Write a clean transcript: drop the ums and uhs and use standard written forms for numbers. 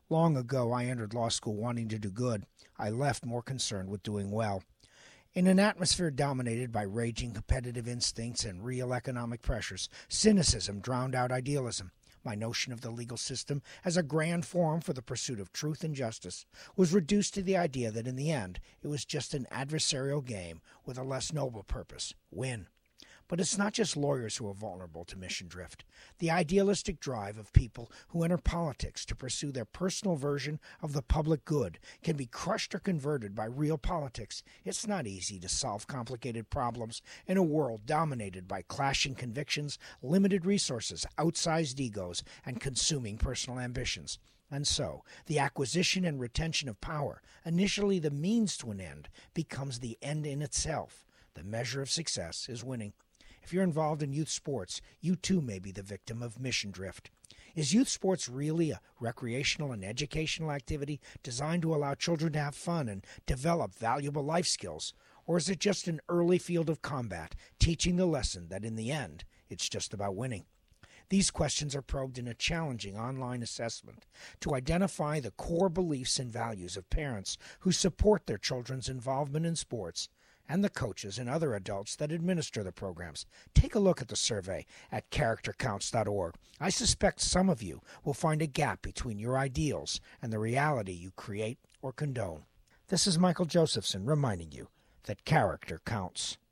Long ago, I entered law school wanting to do good. I left more concerned with doing well. In an atmosphere dominated by raging competitive instincts and real economic pressures, cynicism drowned out idealism. My notion of the legal system as a grand forum for the pursuit of truth and justice was reduced to the idea that in the end it was just an adversarial game with a less noble purpose: win. But it's not just lawyers who are vulnerable to mission drift. The idealistic drive of people who enter politics to pursue their personal version of the public good can be crushed or converted by real politics. It's not easy to solve complicated problems in a world dominated by clashing convictions, limited resources, outsized egos, and consuming personal ambitions. And so, the acquisition and retention of power, initially the means to an end, becomes the end in itself. The measure of success is winning. If you're involved in youth sports, you too may be the victim of mission drift. Is youth sports really a recreational and educational activity designed to allow children to have fun and develop valuable life skills? Or is it just an early field of combat, teaching the lesson that in the end, it's just about winning? These questions are probed in a challenging online assessment to identify the core beliefs and values of parents who support their children's involvement in sports and the coaches and other adults that administer the programs. Take a look at the survey at charactercounts.org. I suspect some of you will find a gap between your ideals and the reality you create or condone. This is Michael Josephson reminding you that character counts.